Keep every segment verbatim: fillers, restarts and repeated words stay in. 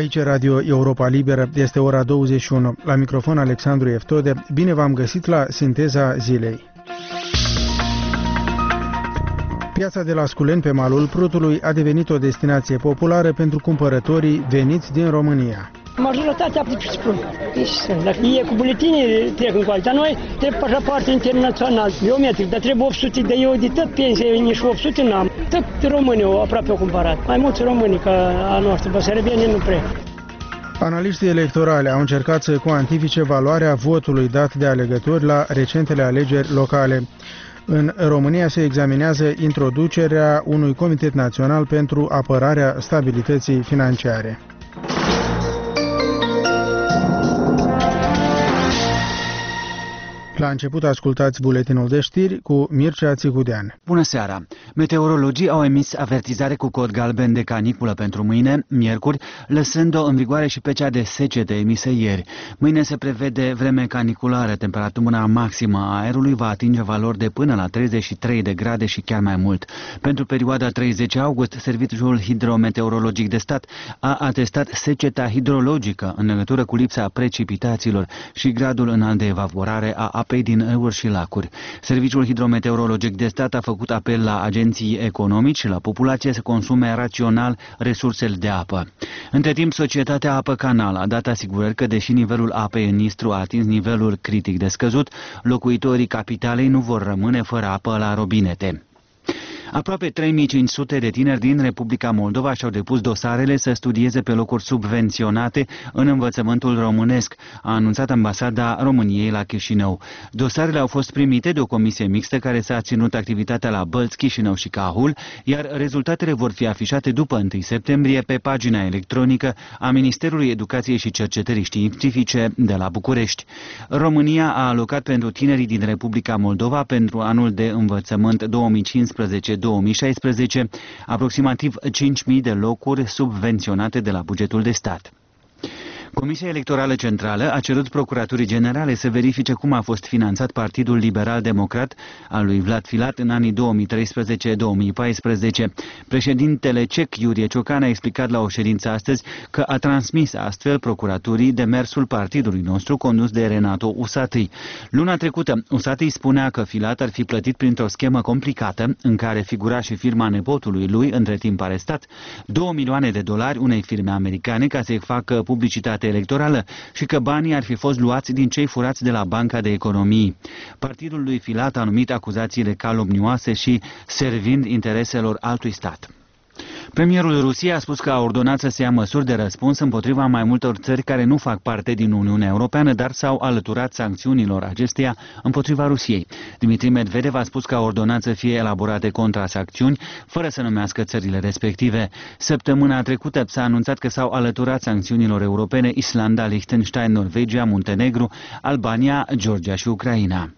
Aici Radio Europa Liberă, este ora douăzeci și unu. La microfon Alexandru Eftode. Bine v-am găsit la Sinteza Zilei. Piața de la Sculeni, pe malul Prutului, a devenit o destinație populară pentru cumpărătorii veniți din România. Majoritatea pleacă și spun. Dacă e cu buletine, trec în coală. Dar noi trebuie pașapoarte internațional, biometric, dar trebuie opt sute de euro de tot pensie, nici opt sute n-am. Tot românii au aproape au cumpărat. Mai mulți români ca a noastră, băsărăbeni nu prea. Analiștii electorale au încercat să cuantifice valoarea votului dat de alegători la recentele alegeri locale. În România se examinează introducerea unui Comitet Național pentru apărarea stabilității financiare. La început ascultați buletinul de știri cu Mircea Țicudean. Bună seara! Meteorologii au emis avertizare cu cod galben de caniculă pentru mâine, miercuri, lăsând-o în vigoare și pe cea de secete emisă ieri. Mâine se prevede vreme caniculară, temperatura maximă a aerului va atinge valori de până la treizeci și trei de grade și chiar mai mult. Pentru perioada treizeci august, Serviciul Hidrometeorologic de Stat a atestat seceta hidrologică în legătură cu lipsa precipitațiilor și gradul înalt de evaporare a apei din râuri și lacuri. Serviciul Hidrometeorologic de Stat a făcut apel la agenții economici și la populație să consume rațional resursele de apă. Între timp, Societatea Apă Canal a dat asigurări că, deși nivelul apei în Nistru a atins nivelul critic de scăzut, locuitorii capitalei nu vor rămâne fără apă la robinete. Aproape trei mii cinci sute de tineri din Republica Moldova și-au depus dosarele să studieze pe locuri subvenționate în învățământul românesc, a anunțat Ambasada României la Chișinău. Dosarele au fost primite de o comisie mixtă care s-a ținut activitatea la Bălți, Chișinău și Cahul, iar rezultatele vor fi afișate după întâi septembrie pe pagina electronică a Ministerului Educației și Cercetării Științifice de la București. România a alocat pentru tinerii din Republica Moldova pentru anul de învățământ două mii cincisprezece două mii șaisprezece, aproximativ cinci mii de locuri subvenționate de la bugetul de stat. Comisia Electorală Centrală a cerut Procuraturii Generale să verifice cum a fost finanțat Partidul Liberal Democrat al lui Vlad Filat în anii două mii treisprezece două mii paisprezece. Președintele cec Iurie Ciocan a explicat la o ședință astăzi că a transmis astfel Procuraturii demersul partidului nostru condus de Renato Usatîi. Luna trecută, Usatîi spunea că Filat ar fi plătit printr-o schemă complicată în care figura și firma nepotului lui, între timp arestat, două milioane de dolari unei firme americane ca să-i facă publicitate electorală și că banii ar fi fost luați din cei furați de la Banca de Economii. Partidul lui Filat a numit acuzațiile calomnioase și servind intereselor altui stat. Premierul Rusiei a spus că a ordonat să se ia măsuri de răspuns împotriva mai multor țări care nu fac parte din Uniunea Europeană, dar s-au alăturat sancțiunilor acesteia împotriva Rusiei. Dmitri Medvedev a spus că a ordonat să fie elaborate contrasancțiuni, fără să numească țările respective. Săptămâna trecută s-a anunțat că s-au alăturat sancțiunilor europene Islanda, Liechtenstein, Norvegia, Muntenegru, Albania, Georgia și Ucraina.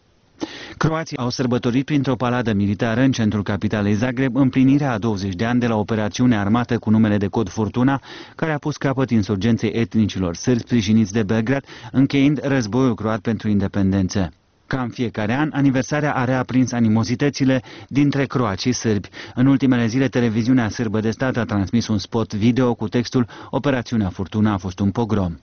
Croații au sărbătorit printr-o paradă militară în centrul capitalei Zagreb împlinirea a douăzeci de ani de la operațiunea armată cu numele de cod Furtuna, care a pus capăt insurgenței etnicilor sârbi sprijiniți de Belgrad, încheiind războiul croat pentru independență. Ca în fiecare an, aniversarea a reaprins animozitățile dintre croați și sârbi. În ultimele zile, televiziunea sârbă de stat a transmis un spot video cu textul "Operațiunea Furtuna a fost un pogrom".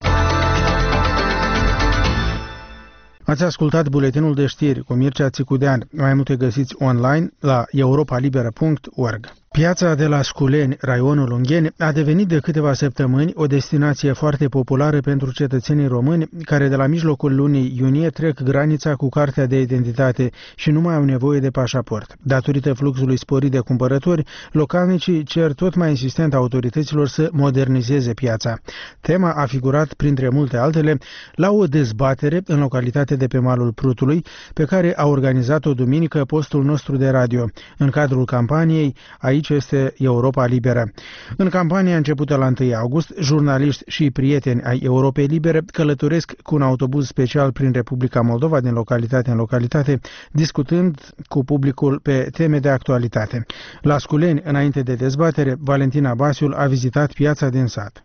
Ați ascultat buletinul de știri cu Mircea Țicudean. Mai multe găsiți online la europa liberă punct org. Piața de la Sculeni, raionul Ungheni, a devenit de câteva săptămâni o destinație foarte populară pentru cetățenii români care de la mijlocul lunii iunie trec granița cu cartea de identitate și nu mai au nevoie de pașaport. Datorită fluxului sporit de cumpărători, localnicii cer tot mai insistent autorităților să modernizeze piața. Tema a figurat, printre multe altele, la o dezbatere în localitate de pe malul Prutului, pe care a organizat-o duminică postul nostru de radio, în cadrul campaniei "Aici este Europa Liberă". În campania începută la întâi august, jurnaliști și prieteni ai Europei Libere călătoresc cu un autobuz special prin Republica Moldova, din localitate în localitate, discutând cu publicul pe teme de actualitate. La Sculeni, înainte de dezbatere, Valentina Basiul a vizitat piața din sat.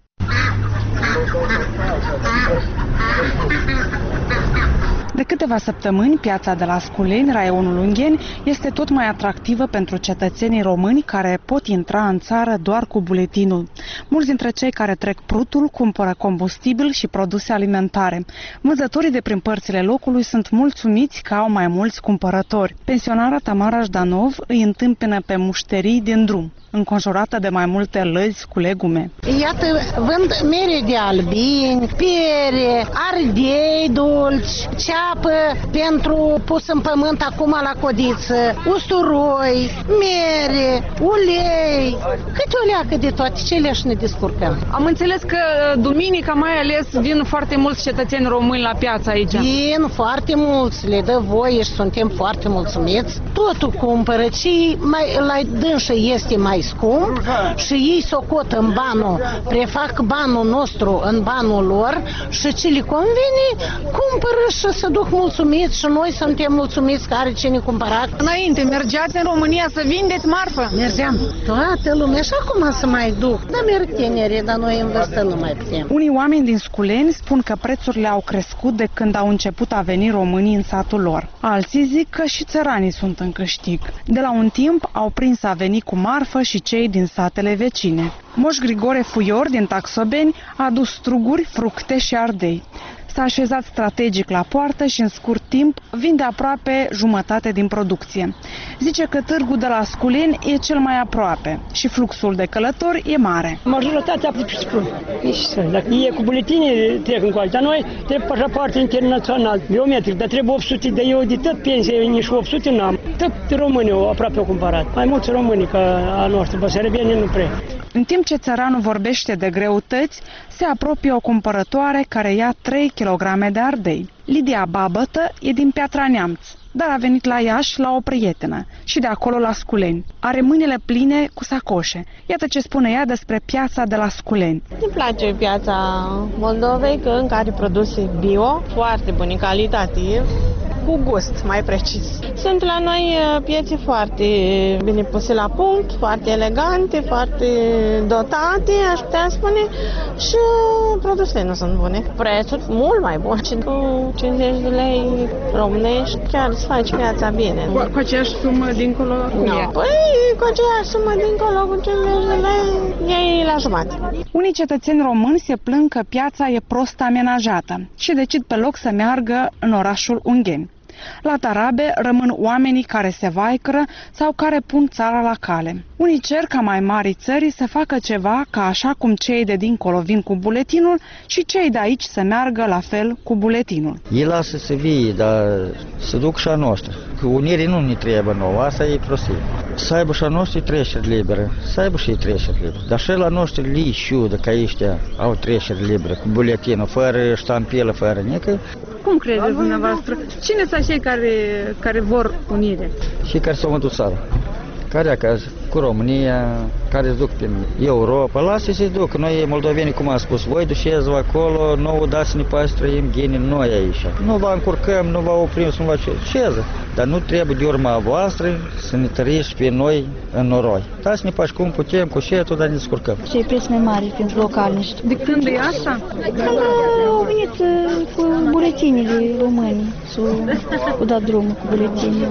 De câteva săptămâni, piața de la Sculeni, raionul Ungheni, este tot mai atractivă pentru cetățenii români care pot intra în țară doar cu buletinul. Mulți dintre cei care trec prutul cumpără combustibil și produse alimentare. Vânzătorii de prin părțile locului sunt mulțumiți că au mai mulți cumpărători. Pensionara Tamara Jdanov îi întâmpină pe mușterii din drum, înconjurată de mai multe lăzi cu legume. Iată, vând mere de albini, pere, ardei dulci, ceapă pentru pus în pământ acum la codiță, usturoi, mere, ulei, câte o leacă de toate cele și ne descurcăm. Am înțeles că duminica mai ales vin foarte mulți cetățeni români la piață aici. Vin foarte mulți, le dă voie și suntem foarte mulțumiți. Totul cumpără, și mai, la dânsă este mai scump și ei socotă în banul, prefac banul nostru în banul lor și ce le convine, cumpără și se duc mulțumiți și noi suntem mulțumiți că are cine cumpărat. Înainte, mergeați în România să vindeți marfă? Mergeam. Toată lumea și acum să mai duc. Dar merg tineri, dar noi în vârstă nu mai putem. Unii oameni din Sculeni spun că prețurile au crescut de când au început a veni românii în satul lor. Alții zic că și țăranii sunt în câștig. De la un timp au prins a veni cu marfă și cei din satele vecine. Moș Grigore Fuior din Taxobeni a adus struguri, fructe și ardei. S-a așezat strategic la poartă și în scurt timp vinde aproape jumătate din producție. Zice că târgul de la Sculeni e cel mai aproape și fluxul de călători e mare. Majoritatea spun. Dacă e cu buletine, trec încoace. Dar noi trebuie pașaport internațional, biometric, dar trebuie opt sute de euro de tot pensie, nici opt sute n-am. Tot românii au aproape au cumpărat. Mai mulți români ca a noastră, băsărebieni nu prea. În timp ce țăranul vorbește de greutăți, se apropie o cumpărătoare care ia trei kilograme de ardei. Lidia Babătă e din Piatra Neamț, dar a venit la Iași la o prietenă și de acolo la Sculeni. Are mâinile pline cu sacoșe. Iată ce spune ea despre piața de la Sculeni. Îmi place piața Moldovei, că încă are produse bio, foarte bune, calitativ, cu gust, mai precis. Sunt la noi piețe foarte bine puse la punct, foarte elegante, foarte dotate, aș putea spune, și produsele nu sunt bune. Prețul mult mai bun. Cu cincizeci de lei românești chiar îți faci viața bine. Cu, cu aceeași sumă dincolo? Nu. Păi, cu aceeași sumă dincolo, cu cincizeci de lei, ei la jumătate. Unii cetățeni români se plâng că piața e prost amenajată și decid pe loc să meargă în orașul Ungheni. La Tarabe rămân oamenii care se vaicără sau care pun țara la cale. Unii cer ca mai mari țări să facă ceva ca așa cum cei de dincolo vin cu buletinul și cei de aici să meargă la fel cu buletinul. Ei lasă să vie, dar să duc și a noastră. Că unirii nu ne trebuie nouă, asta e prostie. Să aibă și a noastră treceri libere, să aibă și ei treceri libere. Dar și la noastră li șiudă că ăștia au treceri libere, cu buletinul, fără ștampilă, fără nică. Cum credeți dumneavoastră? Cine sunt cei care, care vor unire? Și care s-au mântuit țara. Care acasă, cu România, care se duc prin Europa, lasă-i să-i duc. Noi, moldovenii, cum am spus, voi duceți-vă acolo, nouă dați-ne pe azi trăim ghenii noi aici. Nu vă încurcăm, nu vă oprim, nu vă ceză. Dar nu trebuie de urma voastră să ne tăriți pe noi în noroi. Dați-ne pași cum putem, cu șetul, dar ne descurcăm. Ce e preț mai mare pentru localnici. De când e asta? Când au venit cu buletinile români, s-au dat drumul cu buletinile.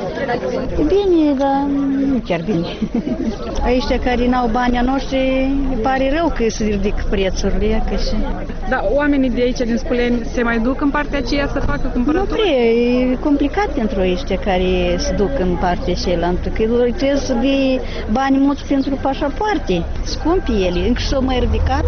E bine, dar nu chiar bine. Aici care n-au bani a noștri, îi pare rău că se ridică prețurile. Că și... Dar oamenii de aici, din Sculeni, se mai duc în partea aceea să facă cumpărături? Nu prea, e complicat pentru ăștia care se duc în partea cealaltă, că trebuie să dai bani mulți pentru pașapoarte. Scumpi ele, încă s-au mai ridicat.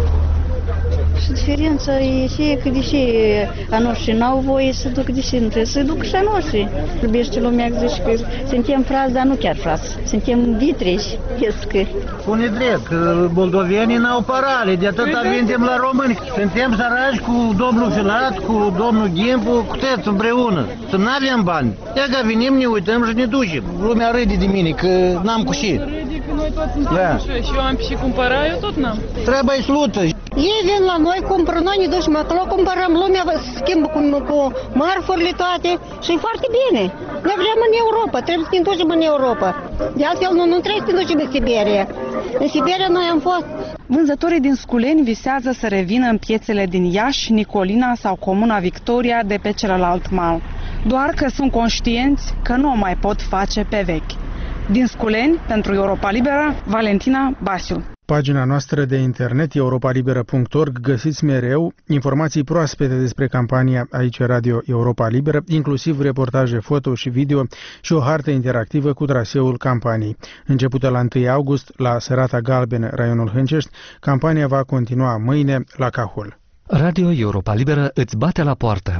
Și diferența e și că deși a noștri n-au voie să duc, deși nu trebuie să duc și a noștri. Vorbește lumea că zice că suntem frați, dar nu chiar frați. Suntem vitreși, că. Spune drept, că moldovenii n-au parale, de atâta vindem la români. Suntem săraci cu domnul Filat, cu domnul Ghimpu, cu toți împreună. Să n-avem bani. Ia că venim, ne uităm și ne ducem. Lumea râde de mine, că n-am cu și. Noi toți suntem da. Și eu am și cumpăra, eu tot n-am. Trebuie slută. Ei vin la noi, cumpără, noi ne ducem acolo, cumpărăm, lumea schimbă cu, cu marfurile toate și e foarte bine. Noi vrem în Europa, trebuie să ne ducem în Europa. De altfel, nu, nu trebuie să ne ducem în Siberia. În Siberia noi am fost. Vânzătorii din Sculeni visează să revină în piețele din Iași, Nicolina sau Comuna Victoria de pe celălalt mal. doar că sunt conștienți că nu o mai pot face pe vechi. Din Sculeni, pentru Europa Liberă, Valentina Basiu. Pagina noastră de internet europa liberă punct org găsiți mereu informații proaspete despre campania Aici Radio Europa Liberă, inclusiv reportaje foto și video și o hartă interactivă cu traseul campaniei. Începută la întâi august la Sărata Galbenă, raionul Hâncești, campania va continua mâine la Cahul. Radio Europa Liberă îți bate la poartă.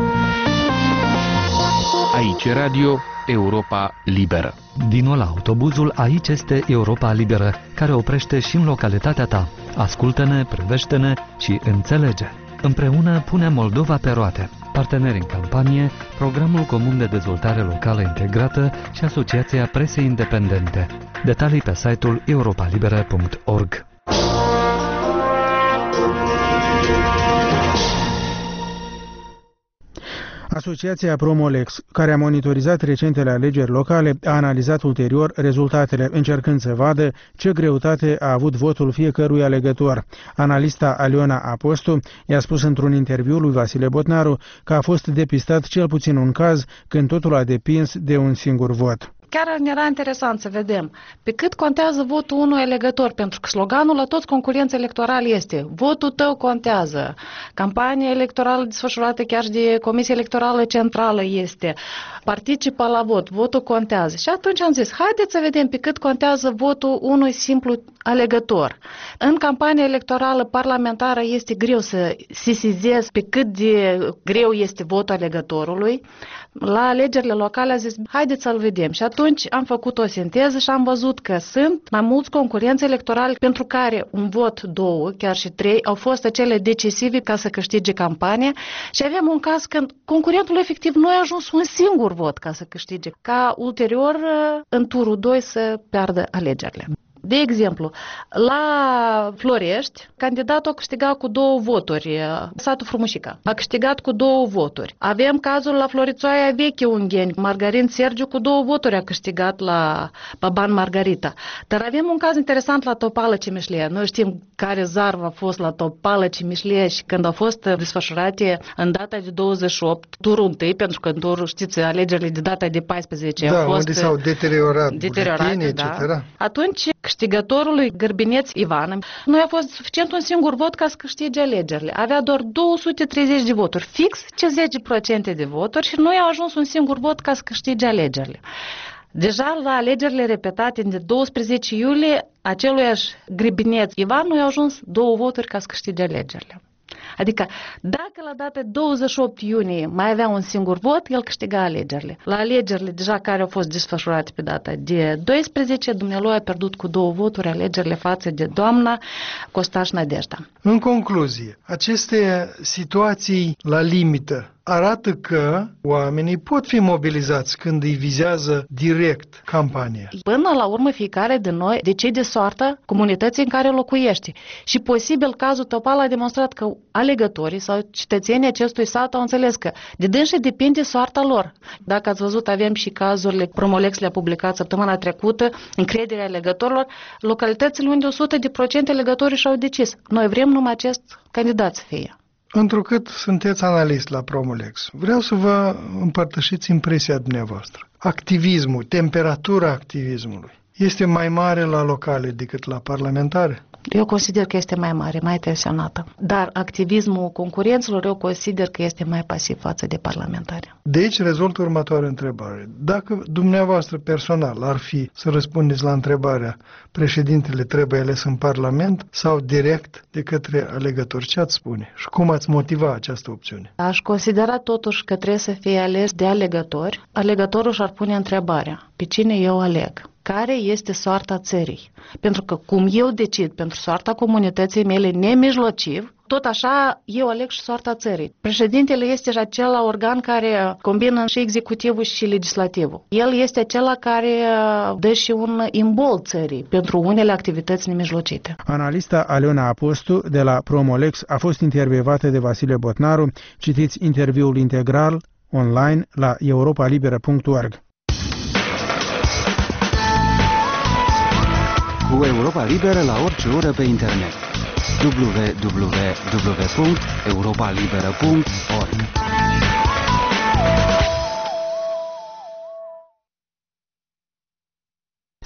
Aici Radio Europa Liberă. Din nou la autobuzul Aici este Europa Liberă, care oprește și în localitatea ta. Ascultă-ne, privește-ne și înțelege. Împreună punem Moldova pe roate. Parteneri în campanie, Programul Comun de Dezvoltare Locală Integrată și Asociația Presei Independente. Detalii pe site-ul europa liberă punct org. Asociația Promolex, care a monitorizat recentele alegeri locale, a analizat ulterior rezultatele, încercând să vadă ce greutate a avut votul fiecărui alegător. Analista Aliona Apostu i-a spus într-un interviu lui Vasile Botnaru că a fost depistat cel puțin un caz când totul a depins de un singur vot. Chiar ne era interesant să vedem pe cât contează votul unui alegător, pentru că sloganul la toți concurenți electorali este votul tău contează. Campania electorală desfășurată chiar de Comisia Electorală Centrală este participă la vot, votul contează. Și atunci am zis, haideți să vedem pe cât contează votul unui simplu alegător. În campania electorală parlamentară este greu să sesizezi pe cât de greu este votul alegătorului. La alegerile locale a zis, haideți să-l vedem. Și atunci am făcut o sinteză și am văzut că sunt mai mulți concurenți electorali pentru care un vot, două, chiar și trei, au fost acele decisive ca să câștige campania și avem un caz când concurentul efectiv nu a ajuns un singur vot ca să câștige, ca ulterior în turul doi să piardă alegerile. De exemplu, la Florești, candidatul a câștigat cu două voturi, satul Frumușica, a câștigat cu două voturi. Avem cazul la Florițoaia Veche Ungheni, Margarin Sergiu cu două voturi a câștigat la Baban Margarita. Dar avem un caz interesant la Topală Cimișlie. Noi știm care zarvă a fost la Topală Cimișlie și când au fost desfășurate în data de douăzeci și opt, turul întâi, pentru că în turul, știți, alegerile de data de paisprezece da, au fost unde s-au deteriorat, deteriorate, buletini, da. et cetera. Atunci, câștigătorului Gărbineț Ivan, nu a fost suficient un singur vot ca să câștige alegerile. Avea doar două sute treizeci de voturi, fix zece la sută de voturi și nu i-a ajuns un singur vot ca să câștige alegerile. Deja la alegerile repetate de douăsprezece iulie, aceluiași Gărbineț Ivan nu i-a ajuns două voturi ca să câștige alegerile. Adică, dacă la data douăzeci și opt iunie mai avea un singur vot, el câștiga alegerile. La alegerile deja care au fost desfășurate pe data de doisprezece, dumnealui a pierdut cu două voturi alegerile față de doamna Costaș Nadejda. În concluzie, aceste situații la limită arată că oamenii pot fi mobilizați când îi vizează direct campania. Până la urmă, fiecare de noi decide soarta comunității în care locuiește. Și posibil cazul Topal a demonstrat că alegătorii sau cetățenii acestui sat au înțeles că de dânsă depinde soarta lor. Dacă ați văzut, avem și cazurile, Promolex le-a publicat săptămâna trecută, încrederea alegătorilor, localitățile unde o sută la sută alegătorii și-au decis. Noi vrem numai acest candidat să fie. Întrucât sunteți analist la Promolex, vreau să vă împărtășiți impresia dumneavoastră. Activismul, temperatura activismului, este mai mare la locale decât la parlamentare? Eu consider că este mai mare, mai tensionată. Dar activismul concurenților eu consider că este mai pasiv față de parlamentare. Deci rezultă următoarea întrebare. Dacă dumneavoastră personal ar fi să răspundeți la întrebarea președintele trebuie ales în Parlament sau direct de către alegători, ce ați spune? Și cum ați motiva această opțiune? Aș considera totuși că trebuie să fie ales de alegători. Alegătorul și-ar pune întrebarea, pe cine eu aleg? Care este soarta țării? Pentru că cum eu decid pentru soarta comunității mele nemijlociv, tot așa eu aleg și soarta țării. Președintele este și acela organ care combină și executivul și legislativul. El este acela care dă și un imbol țării pentru unele activități nemijlocite. Analista Aliona Apostu de la Promolex a fost intervievată de Vasile Botnaru. Citiți interviul integral online la europa liberă punct org. Cu Europa Liberă la orice oră pe internet. w w w punct europa liberă punct org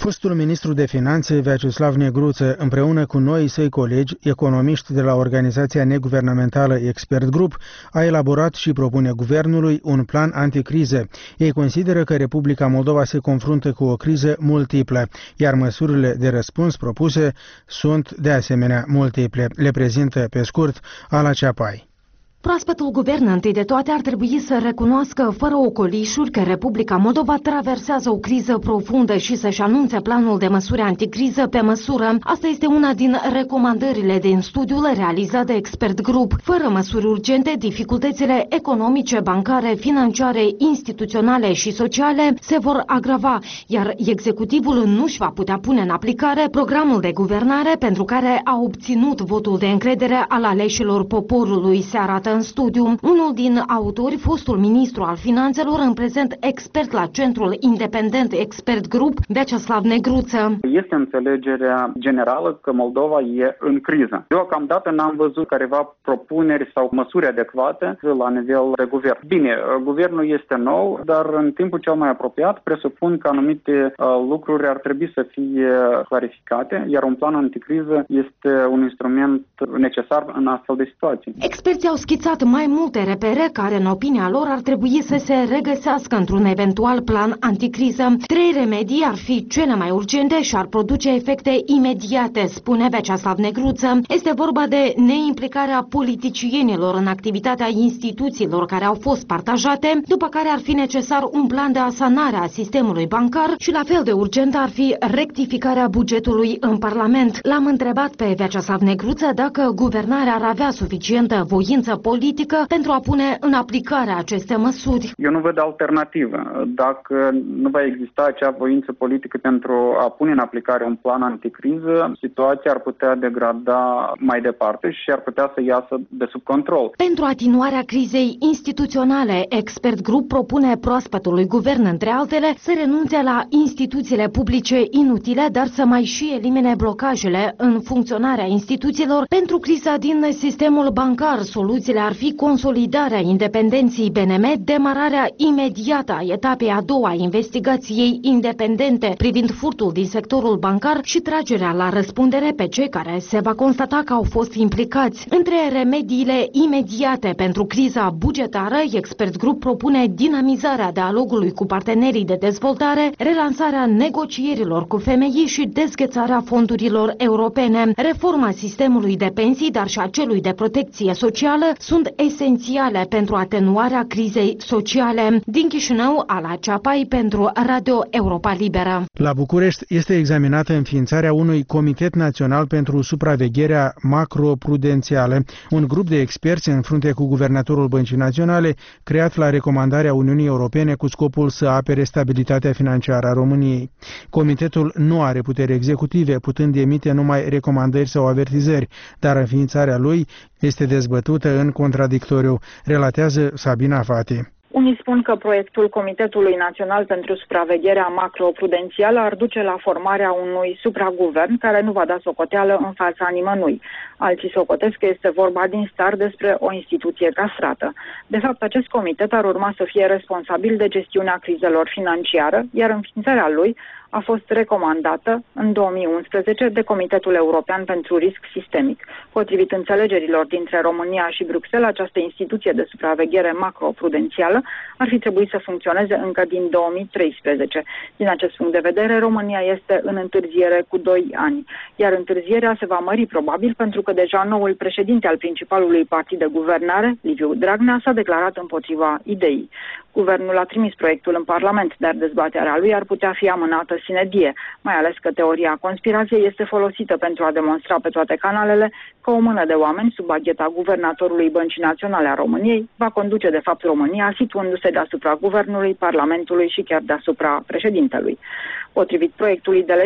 Fostul ministru de Finanțe, Vyacheslav Negruță, împreună cu noi săi colegi, economiști de la organizația neguvernamentală Expert Group, a elaborat și propune guvernului un plan anticriză. Ei consideră că Republica Moldova se confruntă cu o criză multiplă, iar măsurile de răspuns propuse sunt de asemenea multiple. Le prezintă pe scurt Ala Ceapai. Proaspătul guvern, întâi de toate, ar trebui să recunoască fără ocolișuri că Republica Moldova traversează o criză profundă și să-și anunțe planul de măsuri anticriză pe măsură. Asta este una din recomandările din studiul realizat de Expert Group. Fără măsuri urgente, dificultățile economice, bancare, financiare, instituționale și sociale se vor agrava, iar executivul nu își va putea pune în aplicare programul de guvernare pentru care a obținut votul de încredere al aleșilor poporului, se arată în studiu. Unul din autori, fostul ministru al finanțelor, în prezent expert la Centrul Independent Expert Group, Vyacheslav Negruță. Este înțelegerea generală că Moldova e în criză. Deocamdată n-am văzut careva propuneri sau măsuri adecvate la nivel de guvern. Bine, guvernul este nou, dar în timpul cel mai apropiat presupun că anumite uh, lucruri ar trebui să fie clarificate, iar un plan anticriză este un instrument necesar în astfel de situații. Experții au schițat mai multe repere care, în opinia lor, ar trebui să se regăsească într-un eventual plan anticriză. Trei remedii ar fi cele mai urgente și ar produce efecte imediate, spune Vyacheslav Negruță. Este vorba de neimplicarea politicienilor în activitatea instituțiilor care au fost partajate, după care ar fi necesar un plan de asanare a sistemului bancar și la fel de urgent ar fi rectificarea bugetului în Parlament. L-am întrebat pe Vyacheslav Negruță dacă guvernarea ar avea suficientă voință politică pentru a pune în aplicare aceste măsuri. Eu nu văd alternativă. Dacă nu va exista acea voință politică pentru a pune în aplicare un plan anticriză, situația ar putea degrada mai departe și ar putea să iasă de sub control. Pentru atenuarea crizei instituționale, Expert Group propune proaspătului guvern, între altele, să renunțe la instituțiile publice inutile, dar să mai și elimine blocajele în funcționarea instituțiilor pentru criza din sistemul bancar. Soluțiile ar fi consolidarea independenței B N M, demararea imediată a etapei a doua a investigației independente privind furtul din sectorul bancar și tragerea la răspundere pe cei care se va constata că au fost implicați. Între remediile imediate pentru criza bugetară, Expert Group propune dinamizarea dialogului cu partenerii de dezvoltare, relansarea negocierilor cu femeii și dezghețarea fondurilor europene. Reforma sistemului de pensii, dar și a celui de protecție socială sunt esențiale pentru atenuarea crizei sociale. Din Chișinău, Ala Ceapai pentru Radio Europa Liberă. La București este examinată înființarea unui Comitet Național pentru Supravegherea Macroprudențială, un grup de experți în frunte cu guvernatorul Băncii Naționale, creat la recomandarea Uniunii Europene cu scopul să apere stabilitatea financiară a României. Comitetul nu are puteri executive, putând emite numai recomandări sau avertizări, dar înființarea lui este dezbătută în contradictoriu, relatează Sabina Fati. Unii spun că proiectul Comitetului Național pentru Supravegherea Macroprudențială ar duce la formarea unui supraguvern care nu va da socoteală în fața nimănui. Alții socotesc că este vorba din start despre o instituție castrată. De fapt, acest comitet ar urma să fie responsabil de gestiunea crizelor financiare, iar înființarea lui a fost recomandată în două mii unsprezece de Comitetul European pentru Risc Sistemic. Potrivit înțelegerilor dintre România și Bruxelles, această instituție de supraveghere macroprudențială ar fi trebuit să funcționeze încă din două mii treisprezece. Din acest punct de vedere, România este în întârziere cu doi ani, iar întârzierea se va mări probabil pentru că deja noul președinte al principalului partid de guvernare, Liviu Dragnea, s-a declarat împotriva ideii. Guvernul a trimis proiectul în Parlament, dar dezbaterea lui ar putea fi amânată sine die, mai ales că teoria conspirației este folosită pentru a demonstra pe toate canalele că o mână de oameni sub bagheta guvernatorului Băncii Naționale a României va conduce de fapt România, situându-se deasupra guvernului, Parlamentului și chiar deasupra președintelui. Potrivit proiectului de lege,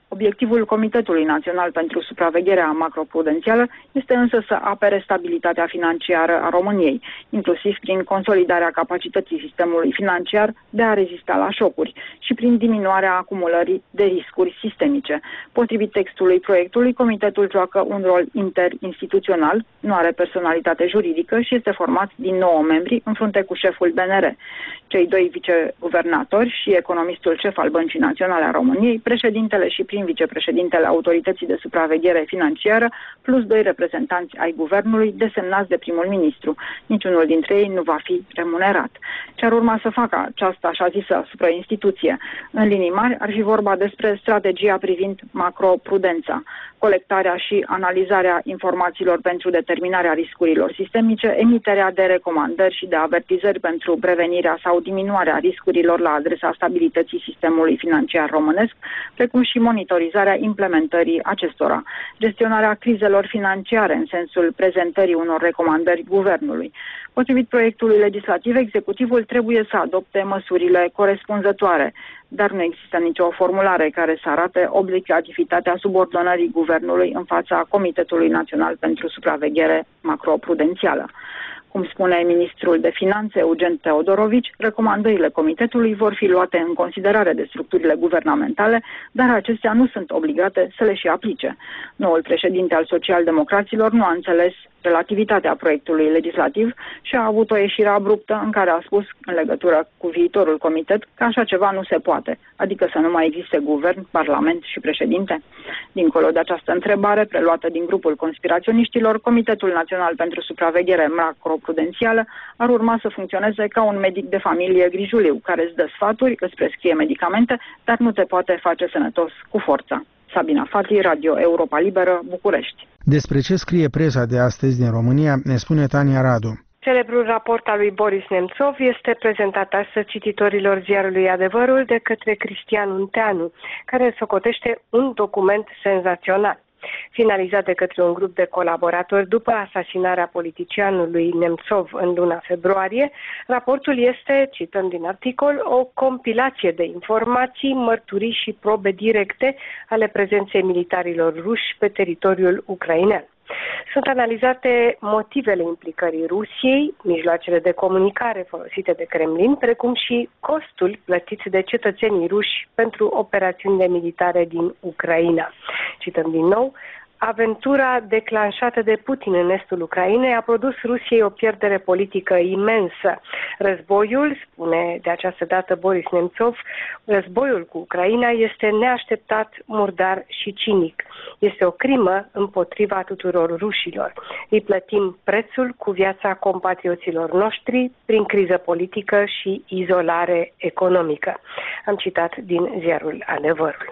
Obiectivul Comitetului Național pentru Supravegherea Macroprudențială este însă să apere stabilitatea financiară a României, inclusiv prin consolidarea capacității sistemului financiar de a rezista la șocuri și prin diminuarea acumulării de riscuri sistemice. Potrivit textului proiectului, Comitetul joacă un rol interinstituțional, nu are personalitate juridică și este format din nouă membri în frunte cu șeful B N R, cei doi viceguvernatori și economistul șef al Băncii Naționale a României, președintele și prim vicepreședintele Autorității de Supraveghere Financiară, plus doi reprezentanți ai guvernului desemnați de primul ministru. Niciunul dintre ei nu va fi remunerat. Ce ar urma să facă această așa zisă suprainstituție? În linii mari ar fi vorba despre strategia privind macroprudența, colectarea și analizarea informațiilor pentru determinarea riscurilor sistemice, emiterea de recomandări și de avertizări pentru prevenirea sau diminuarea riscurilor la adresa stabilității sistemului financiar românesc, precum și monitorizarea implementării acestora, gestionarea crizelor financiare în sensul prezentării unor recomandări guvernului. Potrivit proiectului legislativ, executivul trebuie să adopte măsurile corespunzătoare, dar nu există nicio formulare care să arate obligativitatea subordonării guvernului în fața Comitetului Național pentru Supraveghere Macroprudențială. Cum spune ministrul de Finanțe, Eugen Teodorovici, recomandările comitetului vor fi luate în considerare de structurile guvernamentale, dar acestea nu sunt obligate să le și aplice. Noul președinte al socialdemocraților nu a înțeles relativitatea proiectului legislativ și a avut o ieșire abruptă în care a spus, în legătură cu viitorul comitet, că așa ceva nu se poate, adică să nu mai existe guvern, parlament și președinte. Dincolo de această întrebare, preluată din grupul conspiraționiștilor, Comitetul Național pentru Supraveghere Macroprudențială ar urma să funcționeze ca un medic de familie grijuliu, care îți dă sfaturi, îți prescrie medicamente, dar nu te poate face sănătos cu forța. Sabina Fati, Radio Europa Liberă, București. Despre ce scrie presa de astăzi din România, ne spune Tania Radu. Celebrul raport al lui Boris Nemțov este prezentat astăzi cititorilor ziarului Adevărul de către Cristian Unteanu, care îl socotește un document senzațional. Finalizat de către un grup de colaboratori după asasinarea politicianului Nemțov în luna februarie, raportul este, cităm din articol, o compilație de informații, mărturii și probe directe ale prezenței militarilor ruși pe teritoriul ucrainean. Sunt analizate motivele implicării Rusiei, mijloacele de comunicare folosite de Kremlin, precum și costul plătit de cetățenii ruși pentru operațiunile militare din Ucraina. Cităm din nou, aventura declanșată de Putin în estul Ucrainei a produs Rusiei o pierdere politică imensă. Războiul, spune de această dată Boris Nemțov, războiul cu Ucraina este neașteptat, murdar și cinic. Este o crimă împotriva tuturor rușilor. Îi plătim prețul cu viața compatrioților noștri prin criză politică și izolare economică. Am citat din ziarul Adevărul.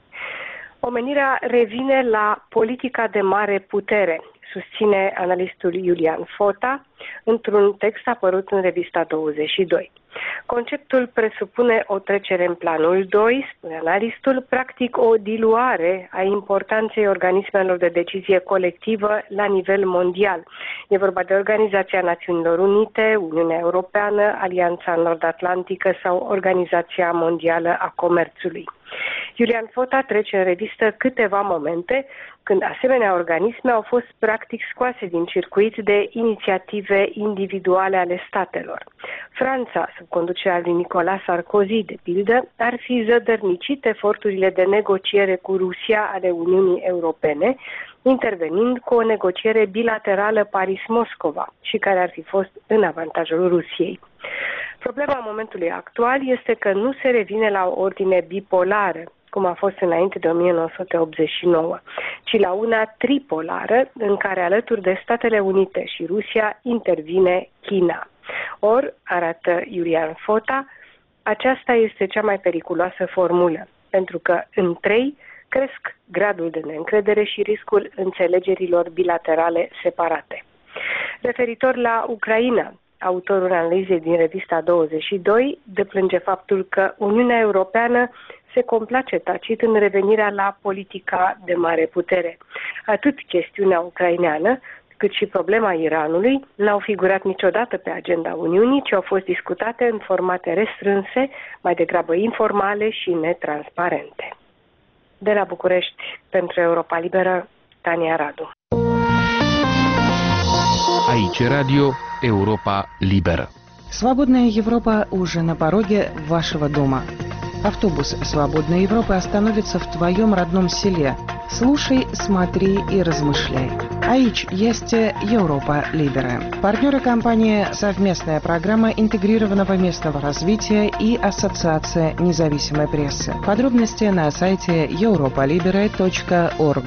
Omenirea revine la politica de mare putere, susține analistul Iulian Fota într-un text apărut în revista douăzeci și doi. Conceptul presupune o trecere în planul doi, spune analistul, practic o diluare a importanței organismelor de decizie colectivă la nivel mondial. E vorba de Organizația Națiunilor Unite, Uniunea Europeană, Alianța Nord-Atlantică sau Organizația Mondială a Comerțului. Iulian Fota trece în revistă câteva momente când asemenea organisme au fost practic scoase din circuit de inițiative individuale ale statelor. Franța, sub conducerea lui Nicolas Sarkozy, de pildă, ar fi zădărnicit eforturile de negociere cu Rusia ale Uniunii Europene, intervenind cu o negociere bilaterală Paris-Moscova și care ar fi fost în avantajul Rusiei. Problema momentului actual este că nu se revine la o ordine bipolară, cum a fost înainte de o mie nouă sute optzeci și nouă, ci la una tripolară, în care alături de Statele Unite și Rusia intervine China. Or, arată Iulian Fota, aceasta este cea mai periculoasă formulă, pentru că în trei cresc gradul de neîncredere și riscul înțelegerilor bilaterale separate. Referitor la Ucraina, autorul analizei din revista douăzeci și doi deplânge faptul că Uniunea Europeană se complace tacit în revenirea la politica de mare putere. Atât chestiunea ucraineană, cât și problema Iranului n-au figurat niciodată pe agenda Uniunii, ci au fost discutate în formate restrânse, mai degrabă informale și netransparente. De la București, pentru Europa Liberă, Tania Radu. Aici Radio Europa Liberă. Свободная Европа уже на пороге вашего дома. Автобус «Свободной Европы» остановится в твоем родном селе. Слушай, смотри и размышляй. Aici este Europa Liberă. Партнеры компании «Совместная программа интегрированного местного развития» и Ассоциация независимой прессы. Подробности на сайте europa libera точка org.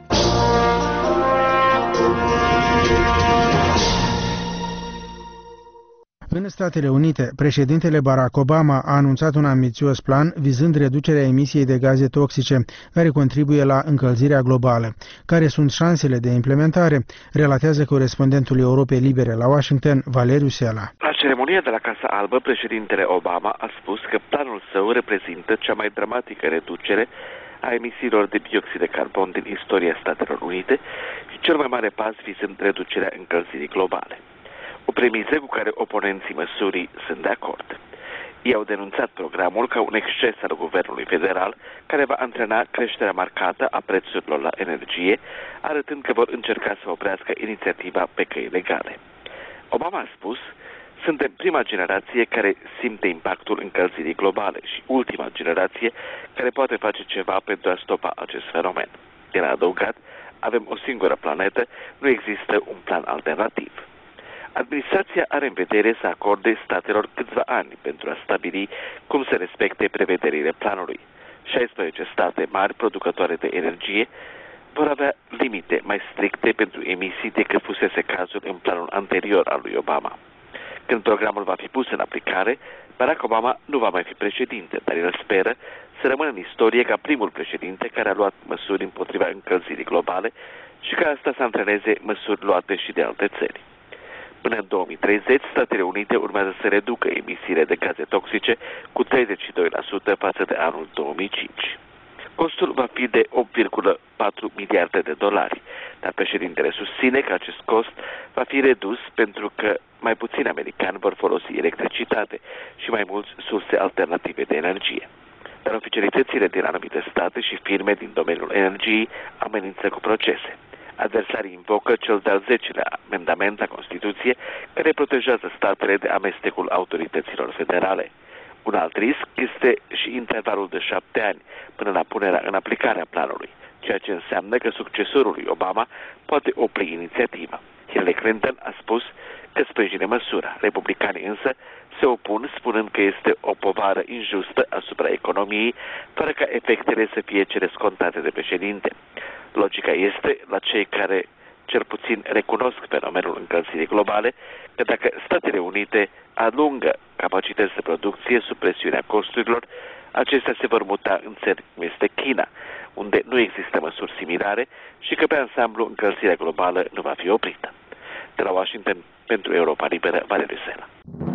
În Statele Unite, președintele Barack Obama a anunțat un ambițios plan vizând reducerea emisiei de gaze toxice care contribuie la încălzirea globală. Care sunt șansele de implementare? Relatează corespondentul Europei Libere la Washington, Valeriu Sela. La ceremonia de la Casa Albă, președintele Obama a spus că planul său reprezintă cea mai dramatică reducere a emisiilor de dioxid de carbon din istoria Statelor Unite și cel mai mare pas vizând reducerea încălzirii globale. O premisă cu care oponenții măsurii sunt de acord. Ei au denunțat programul ca un exces al guvernului federal care va antrena creșterea marcată a prețurilor la energie, arătând că vor încerca să oprească inițiativa pe căi legale. Obama a spus: suntem prima generație care simte impactul încălzirii globale și ultima generație care poate face ceva pentru a stopa acest fenomen. El a adăugat: avem o singură planetă, nu există un plan alternativ. Administrația are în vedere să acorde statelor câțiva ani pentru a stabili cum să respecte prevederile planului. șaisprezece state mari producătoare de energie vor avea limite mai stricte pentru emisii decât fusese cazul în planul anterior al lui Obama. Când programul va fi pus în aplicare, Barack Obama nu va mai fi președinte, dar el speră să rămână în istorie ca primul președinte care a luat măsuri împotriva încălzirii globale și ca asta să antreneze măsuri luate și de alte țări. Până în două mii treizeci, Statele Unite urmează să reducă emisiile de gaze toxice cu treizeci și doi la sută față de anul două mii cinci. Costul va fi de opt virgulă patru miliarde de dolari, dar președintele susține că acest cost va fi redus pentru că mai puțini americani vor folosi electricitate și mai mulți surse alternative de energie. Dar oficialitățile din anumite state și firme din domeniul energiei amenință cu procese. Adversarii invocă cel de-al zecelea amendament la Constituție care protejează statele de amestecul autorităților federale. Un alt risc este și intervalul de șapte ani până la punerea în aplicare a planului, ceea ce înseamnă că succesorul lui Obama poate opri inițiativa. Hillary Clinton a spus că sprijine măsura. Republicanii însă se opun spunând că este o povară injustă asupra economiei, fără ca efectele să fie cele scontate de președinte. Logica este la cei care cel puțin recunosc fenomenul încălzirii globale, că dacă Statele Unite alungă capacități de producție sub presiunea costurilor, acestea se vor muta în țări cum este China, unde nu există măsuri similare și că pe ansamblu încălzirea globală nu va fi oprită. De la Washington, pentru Europa Liberă, Valeriu Sela.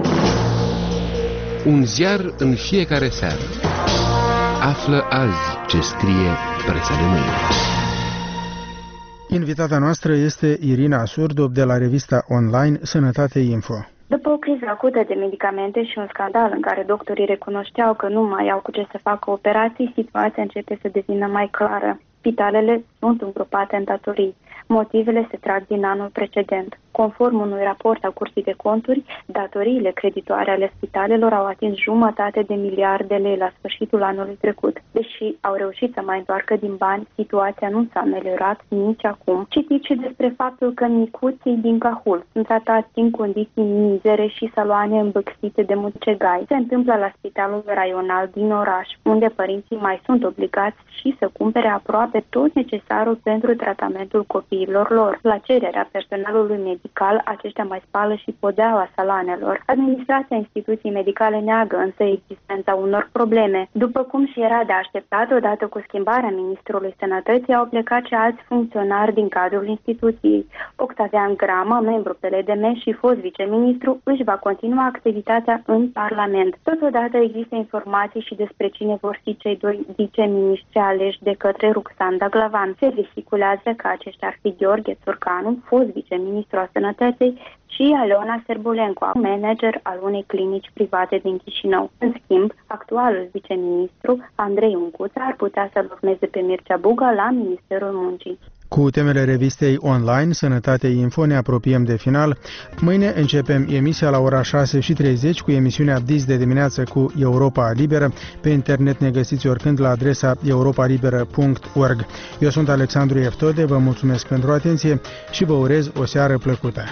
Un ziar în fiecare seară. Află azi ce scrie presa de mâine. Invitata noastră este Irina Surdub de la revista online Sănătate Info. După o criză acută de medicamente și un scandal în care doctorii recunoșteau că nu mai au cu ce să facă operații, situația începe să devină mai clară. Spitalele sunt îngropate în datorii. Motivele se trag din anul precedent. Conform unui raport a Curții de Conturi, datoriile creditoare ale spitalelor au atins jumătate de miliarde lei la sfârșitul anului trecut. Deși au reușit să mai întoarcă din bani, situația nu s-a ameliorat nici acum. Citiți și despre faptul că micuții din Cahul sunt tratați în condiții mizere și saloane îmbâxite de mucegai. Se întâmplă la spitalul raional din oraș, unde părinții mai sunt obligați și să cumpere aproape tot necesarul pentru tratamentul copiilor lor. La cererea personalului medical, aceștia mai spală și podeaua saloanelor. Administrația instituției medicale neagă însă existența unor probleme. După cum și era de așteptat, odată cu schimbarea ministrului sănătății, au plecat și alți funcționari din cadrul instituției. Octavian Grama, membru P L D M și fost viceministru, își va continua activitatea în Parlament. Totodată există informații și despre cine vor fi cei doi viceministri aleși de către Ruxanda Glavan. Se vehiculează că aceștia ar fi Gheorghe Țurcanu, fost viceministru al Sănătății, și Aleona Serbulenco, manager al unei clinici private din Chișinău. În schimb, actualul viceministru, Andrei Unguța, ar putea să-l urmeze pe Mircea Buga la Ministerul Muncii. Cu temele revistei online Sănătate Info ne apropiem de final. Mâine începem emisia la ora șase și treizeci cu emisiunea Dis de dimineață cu Europa Liberă. Pe internet ne găsiți oricând la adresa europa liberă punct org. Eu sunt Alexandru Eftode, vă mulțumesc pentru atenție și vă urez o seară plăcută.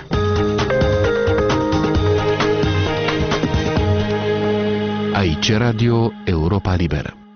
Aici Radio Europa Liberă.